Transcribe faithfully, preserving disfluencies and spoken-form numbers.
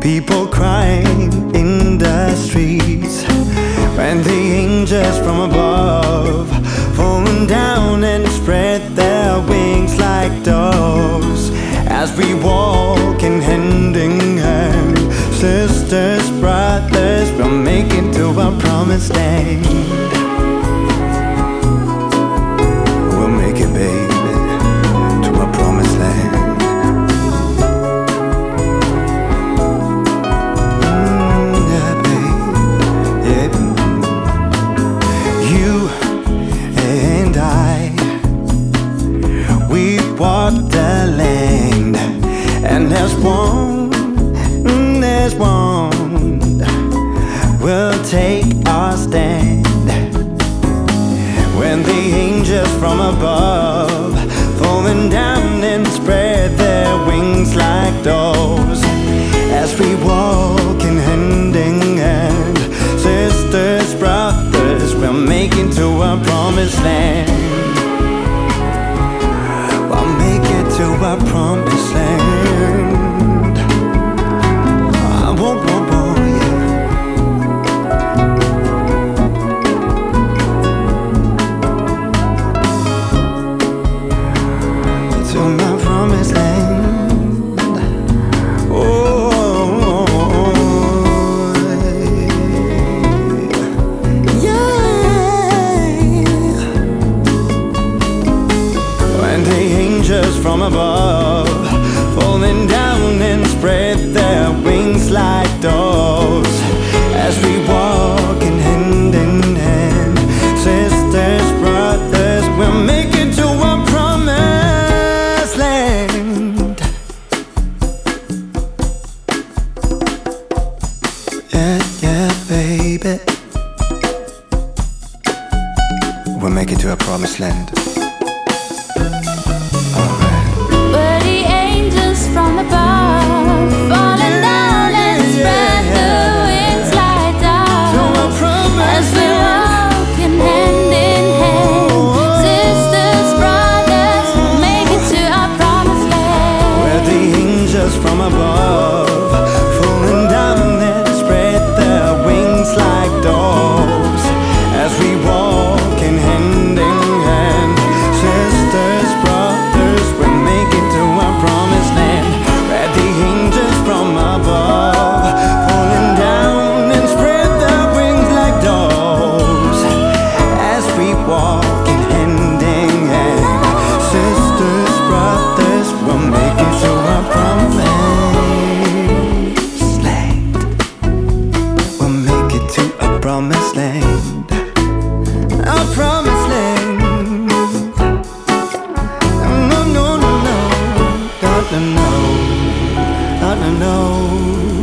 People crying in the streets when the angels from above falling down and spread their wings like doves. As we walk in hand in hand, sisters, brothers, we'll make it to our promised land. We'll make it, baby, to our promised land. Walk the land, and there's one, there's one, we'll take our stand. When the angels from above falling down and spread their wings like doves, as we walk in hand in hand, sisters, brothers, we'll make it to our promised land. To our promised land. I won't, won't, won't, yeah. To my promised land. Oh, yeah. When the angels from above falling down and spread their wings like doves, as we walk in hand in hand, sisters, brothers, we'll make it to our promised land. Yeah, yeah, baby, we'll make it to our promised land. From above, falling down and spread their wings like doves, as we walk in hand in hand, sisters, brothers, we'll make it to our promised land. Where the angels from above falling down and spread their wings like doves, as we walk in hand in hand, sisters, brothers, we'll make it to our promised land. Promised land, our promised land. No, no, no, no, no, no, no, no, no.